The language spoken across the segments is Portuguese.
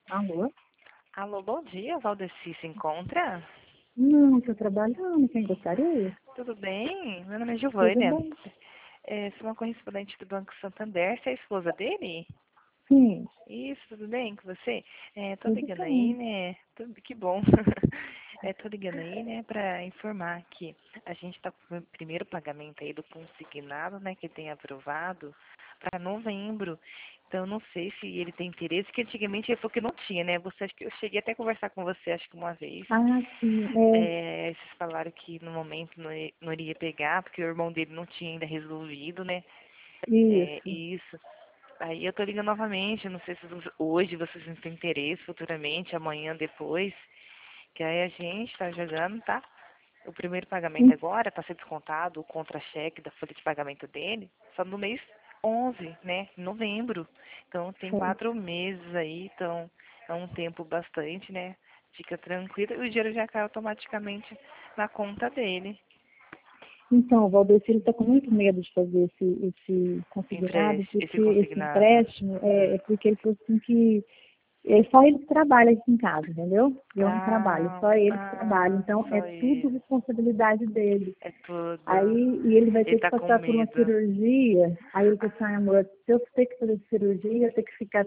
Alô? Alô, bom dia, Valdeci se encontra? Não, estou trabalhando. Quem gostaria? Tudo bem? Meu nome é Tudo Giovânia. bem. Sou uma correspondente do Banco Santander. Você é a esposa dele? Sim, Isso, tudo bem com você? Tô tudo ligando aí, bem. né? Que bom. Tô ligando aí, né, para informar que a gente está com o primeiro pagamento aí do consignado, né, que tem aprovado para novembro. Então, não sei se ele tem interesse, que antigamente ele falou que não tinha, né? Você, acho que eu cheguei até a conversar com você, acho que uma vez. Ah, sim, Vocês falaram que no momento não iria pegar, porque o irmão dele não tinha ainda resolvido, né? isso. Isso. Aí eu tô ligando novamente, não sei se hoje vocês não têm interesse, futuramente, amanhã, depois, que aí a gente tá jogando, tá? O primeiro pagamento En- agora tá sendo descontado o contra-cheque da folha de pagamento dele, só no mês 11, né? Em novembro. Então tem Certo. 4 meses aí, então é um tempo bastante, né? Fica tranquilo e o dinheiro já cai automaticamente na conta dele. Então, o Valdecir está com muito medo de fazer esse consignado, Esse porque esse consignado. empréstimo é porque ele falou assim que é só ele que trabalha aqui em casa, entendeu? Eu não trabalho, só ele que trabalha. Então, é Só tudo ele. responsabilidade dele. É tudo. Aí, e ele vai Ele ter que tá com passar por uma medo. cirurgia. Aí ele falou assim, amor, se eu ter que fazer cirurgia, eu tenho que ficar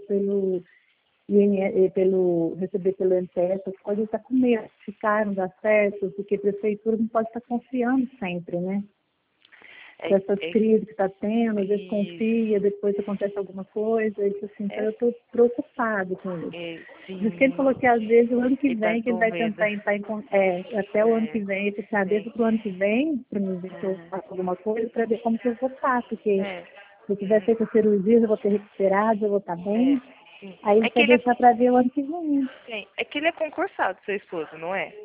receber pelo INSS, as coisas está com medo de ficar, não dá certo, porque a prefeitura não pode estar confiando sempre, né? É, Com essas é crises que está tendo, às vezes confia, isso. depois acontece alguma coisa, isso assim, então É, eu estou preocupado com isso. Por isso que ele sim. falou que às vezes o ano que Ele tá vem que ele com vai medo. tentar entrar até o ano que É, vem, ele falou, sim. deixa para o ano que vem, para mim ver se eu Uhum. faço alguma coisa, para ver como que eu vou estar, porque É. se eu tiver feito a cirurgia, eu vou ter recuperado, eu vou estar É, bem. sim. Aí ele quer deixar para ver o ano que vem. É que ele é concursado, seu esposo, não é?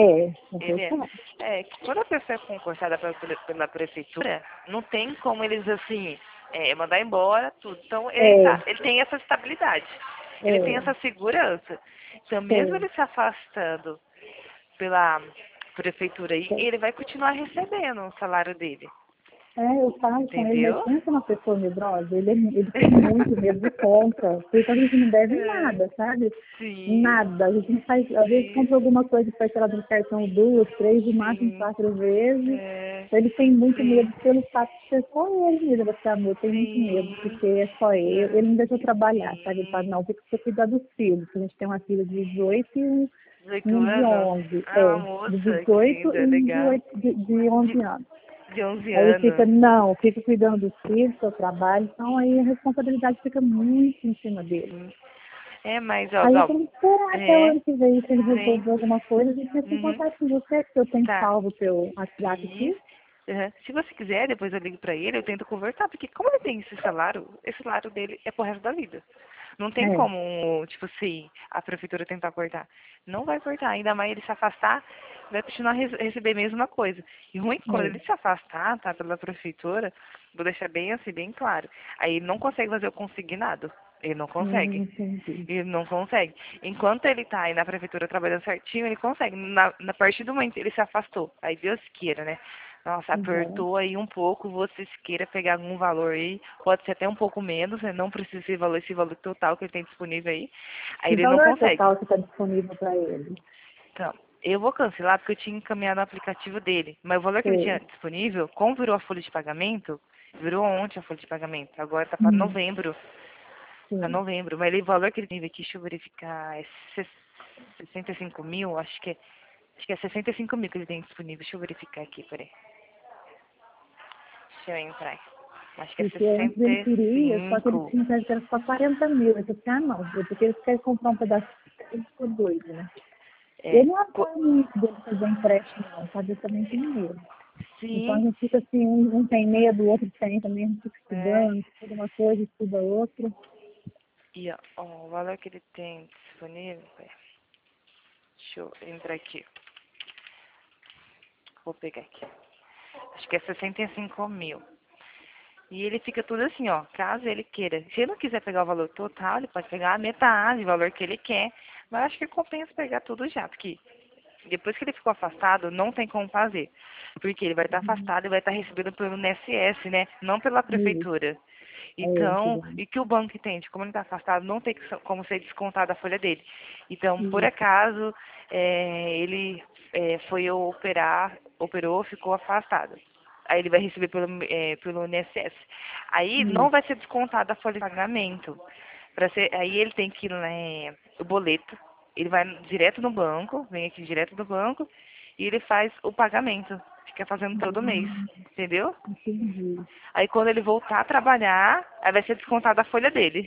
É Ele é. verdade. Que quando a pessoa é concursada pela prefeitura, não tem como eles, assim, mandar embora tudo. Então, É, ele tem essa estabilidade. Ele tem é, essa segurança. Então, mesmo sei. ele se afastando pela prefeitura aí, Sei. ele vai continuar recebendo o salário dele. Eu falo com ele, mas Entendeu? pensa uma pessoa medrosa, ele tem muito medo de compra, porque a gente não deve É, nada, sabe? sim, Nada. A gente não faz, às vezes sim, compra alguma coisa que parcelada no cartão 2, 3, no máximo sim. 4 vezes. É, Então ele tem muito sim, medo pelo fato de ser só ele mesmo, você amor, tem muito medo, sim. porque é só eu. Ele não deixa eu trabalhar, sabe? Ele fala, Sim. não, tem que você cuidar dos filhos. A gente tem uma filha de 18 e 18 um de anos? 11 Ah, uma de moça, que 18 linda, e um de, legal. 8, de De, 11 anos. de 11 Aí ele fica, anos. não, fica cuidando dos filhos, do seu trabalho, então aí a responsabilidade fica muito em cima dele. Sim. Mas, ó, Aí eu ó, tenho que esperar até o é, ano que vem, se ele sim. resolver alguma coisa, a gente entra em Uhum. contato com você, porque eu tenho Tá. salvo o seu WhatsApp aqui. Isso. Uhum. Se você quiser, depois eu ligo pra ele, eu tento conversar, porque como ele tem esse salário dele é pro resto da vida. Não tem É, como, tipo assim, a prefeitura tentar cortar. Não vai cortar, ainda mais ele se afastar, vai continuar a receber a mesma coisa. E ruim que quando é. ele se afastar, tá, pela prefeitura, vou deixar bem assim, bem claro. Aí ele não consegue fazer o consignado. Ele não consegue. Entendi. Ele não consegue. Enquanto ele tá aí na prefeitura trabalhando certinho, ele consegue. Na partir do momento que ele se afastou, aí Deus queira, né? Nossa, Uhum. apertou aí um pouco, você se queira pegar algum valor aí, pode ser até um pouco menos, né? Não precisa esse valor total que ele tem disponível aí. Aí Que ele não valor consegue. total que está disponível para ele? Então, eu vou cancelar porque eu tinha encaminhado o aplicativo dele. Mas o valor que ele tinha Sei. disponível, como virou a folha de pagamento, virou ontem a folha de pagamento. Agora tá para Hum, novembro. Para sim. novembro. Mas o valor que ele teve aqui, deixa eu verificar, é 65 mil, acho que é 65 mil que ele tem disponível. Deixa eu verificar aqui, peraí. Deixa eu entrar. Acho que é Porque antes sessenta ele e queria, só que ele cinco. tinha que era só 40 mil. Eu disse, não, porque eles querem comprar um pedaço, ele ficou doido, né? Eu É. não apoio muito dele fazer empréstimo, não, sabe? Eu também tenho medo. Então a Sim. gente fica assim, um tem medo, o outro tem também, a gente fica É. estudando, estuda uma coisa, estuda outra. E ó, o valor que ele tem disponível, deixa eu entrar aqui. Vou pegar aqui. Acho que é 65 mil. E ele fica tudo assim, ó, caso ele queira. Se ele não quiser pegar o valor total, ele pode pegar a metade do valor que ele quer. Mas acho que compensa pegar tudo já, porque depois que ele ficou afastado, não tem como fazer. Porque ele vai estar afastado e vai estar recebendo pelo INSS, né? Não pela Isso. prefeitura. Então, e que o banco entende, como ele está afastado, não tem como ser descontado a folha dele. Então, por acaso, ele foi operou, ficou afastado. Aí ele vai receber pelo INSS. Aí não vai ser descontada a folha de pagamento. Aí ele tem que ir o boleto, ele vai direto no banco, vem aqui direto do banco, e ele faz o pagamento. Fica fazendo todo mês, entendeu? Entendi. Aí quando ele voltar a trabalhar, aí vai ser descontada a folha dele.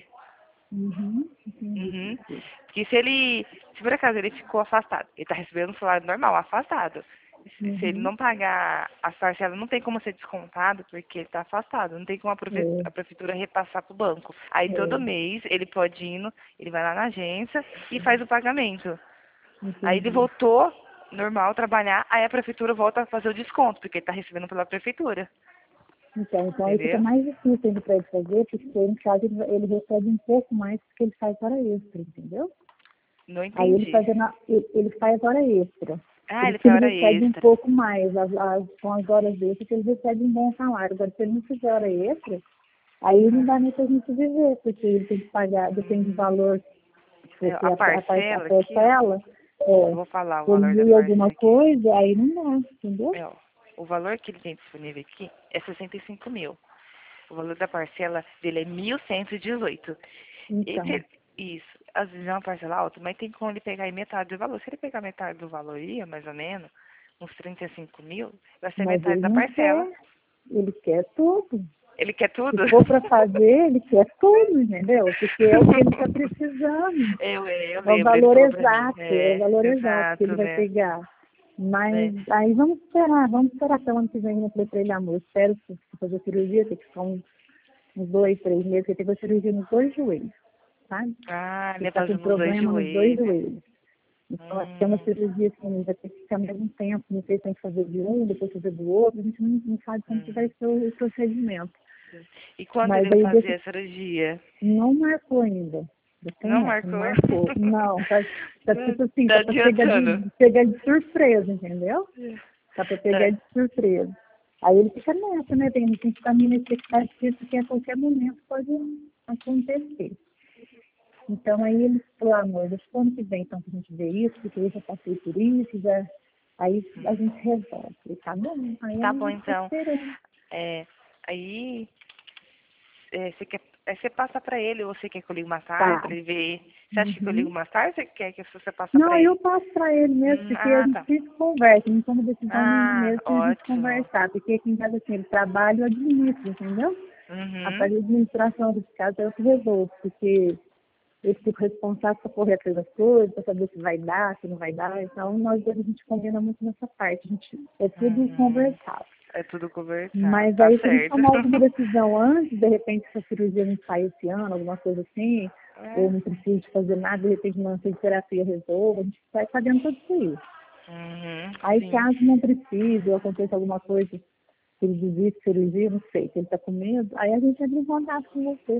Entendi. Porque se por acaso ele ficou afastado, ele está recebendo um salário normal, afastado. Se ele não pagar as parcelas, não tem como ser descontado, porque ele está afastado. Não tem como a prefeitura repassar para o banco. Aí todo mês ele pode ir, ele vai lá na agência e faz o pagamento. Aí ele voltou normal trabalhar, aí a prefeitura volta a fazer o desconto, porque ele está recebendo pela prefeitura. Então aí fica mais difícil ainda para ele fazer, porque no caso ele recebe um pouco mais porque ele faz hora extra, entendeu? Não entendi. Aí ele faz hora extra. Ele faz hora recebe extra. um pouco mais, com as horas extras, que ele recebe um bom salário. Agora, se ele não fizer hora extra, aí não dá nem pra gente viver, porque ele tem que pagar, depende do valor, porque A parcela, eu vou falar o valor da ele alguma parcela coisa, aí não dá, entendeu? O valor que ele tem disponível aqui é 65 mil. O valor da parcela dele é 1.118. Então. Isso. Às vezes é uma parcela alta, mas tem como ele pegar aí metade do valor. Se ele pegar metade do valor aí, mais ou menos, uns 35 mil, vai ser Mas metade da parcela. Ele quer tudo. Ele quer tudo? Se for para fazer, ele quer tudo, entendeu? Porque é o que ele está precisando. Eu É o lembro, valor ele falou pra mim. exato, é o valor exato que ele vai pegar. Mas aí vamos esperar até o ano que vem. Eu falei para ele, amor, espero que se fazer cirurgia, tem que ficar uns 2, 3 meses, porque tem que fazer cirurgia nos 2 joelhos, sabe? Ele tá faz com nos 2 problema nos 2 joelhos. joelhos. Então, acho que é uma cirurgia assim, vai ter que ficar mais um tempo, não sei se tem que fazer de um, depois fazer do outro, a gente não sabe como que vai ser o procedimento. E quando Mas ele vai fazer a cirurgia? Não marcou ainda. Não marcou? Não marcou. Não, tá tipo assim, Tá tá pra pegar de surpresa, entendeu? Tá pra pegar de surpresa. Aí ele fica nessa, né? Tem que ficar meio expectativa que a qualquer momento pode acontecer. Então aí ele falou, amor, deixa o ano que vem então pra gente ver isso, porque eu já passei por isso, aí a gente resolve. E tá bom. Aí tá bom, então. Aí você passa pra ele, ou você quer que eu ligue mais tarde pra ele ver? Você acha que eu ligo mais tarde ou você quer que você passe pra ele? Não, eu passo pra ele mesmo, porque a gente sempre conversa, não toma decisão mesmo sem a gente conversar, porque aqui em casa assim, ele trabalha e administra, entendeu? A parte de administração desse caso é eu que resolvo, porque eu fico responsável para correr atrás das coisas, para saber se vai dar, se não vai dar, então nós dois a gente combina muito nessa parte, é tudo conversado. É tudo conversado. Mas aí se a gente tomar alguma decisão antes, de repente se a cirurgia não sai esse ano, alguma coisa assim, ou não precisa de fazer nada, de repente uma terapia resolve, a gente vai fazendo tudo isso aí. Aí caso não precise, ou aconteça alguma coisa, se ele desiste de cirurgia, não sei, se ele está com medo, aí a gente entra em contato com você.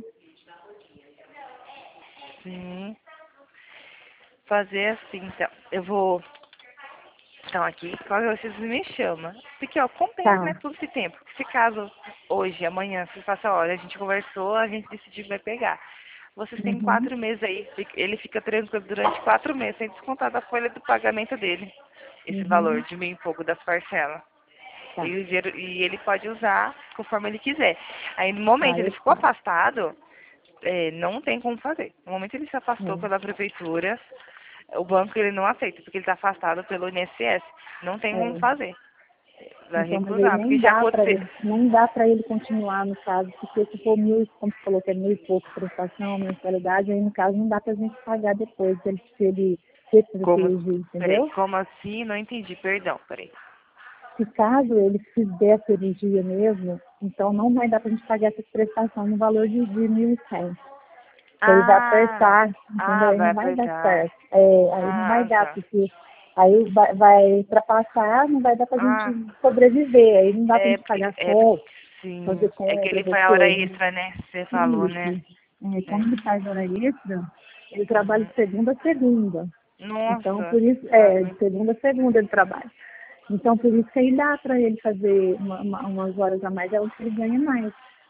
Sim. Fazer assim, então. Eu vou... Então, aqui, quando vocês me chamam. Porque, compensa, né, todo esse tempo. Se caso hoje, amanhã, se faça, olha, a gente conversou, a gente decidiu que vai pegar. Vocês têm 4 meses aí. Ele fica tranquilo durante 4 meses, sem descontar da folha do pagamento dele. Esse valor de 1.000 e pouco das parcelas. E ele pode usar conforme ele quiser. Aí, no momento, ele ficou afastado, não tem como fazer. No momento, ele se afastou pela prefeitura. O banco ele não aceita, porque ele está afastado pelo INSS. Não tem como fazer. Vai então, recusar, porque já aconteceu. Não dá para ele continuar, no caso, porque se for 1.000, como você falou que é 1.000 e pouco prestação, mensalidade, aí no caso não dá para a gente pagar depois, se ele cirurgia, entendeu? Peraí, como assim? Não entendi, perdão, peraí. Se caso ele fizer a cirurgia mesmo, então não vai dar para a gente pagar essa prestação no valor de 1.100. Ele vai apertar, entendeu? Aí não vai dar certo. Aí não vai dar, porque aí vai ultrapassar, não vai dar pra gente sobreviver. Aí não dá pra gente pagar conta, fazer conta. É que ele faz hora extra, né? Você falou, né? Como ele faz hora extra, ele trabalha de segunda a segunda. Nossa. Então, por isso, de segunda a segunda ele trabalha. Então, por isso que aí dá pra ele fazer umas horas a mais, é o que ele ganha mais.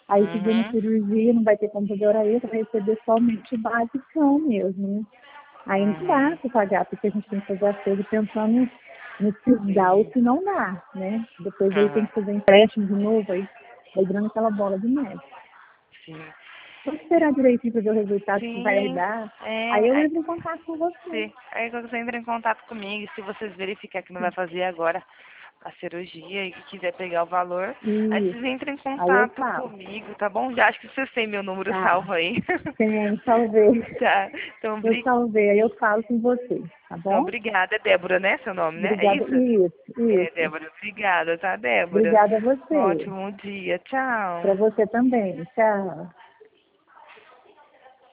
Aí se vier na cirurgia, não vai ter como fazer hora extra, vai receber somente o basicão mesmo, né? Aí não dá para pagar, porque a gente tem que fazer as coisas pensando no se dá ou se não dá, né? Depois aí tem que fazer empréstimo de novo, aí vai virando aquela bola de neve. Sim. Vou esperar direitinho para ver o resultado que vai Sim, dar. Aí eu entro em contato com você. sim. Aí você entra em contato comigo, se vocês verificar que não vai fazer agora a cirurgia e quiser pegar o valor, aí Isso. vocês entram em Aí eu contato falo. comigo, tá bom? Já acho que vocês têm meu número Tá. salvo aí. Tem, salvei. Tá. Então, Eu salvei, aí eu falo com você, tá então, bom? obrigada, é Débora, né? Seu nome, né? É Obrigada. isso? Isso, É, isso. Débora, obrigada, tá, Débora? Obrigada a Um você. ótimo dia. Tchau. Para você também. Tchau.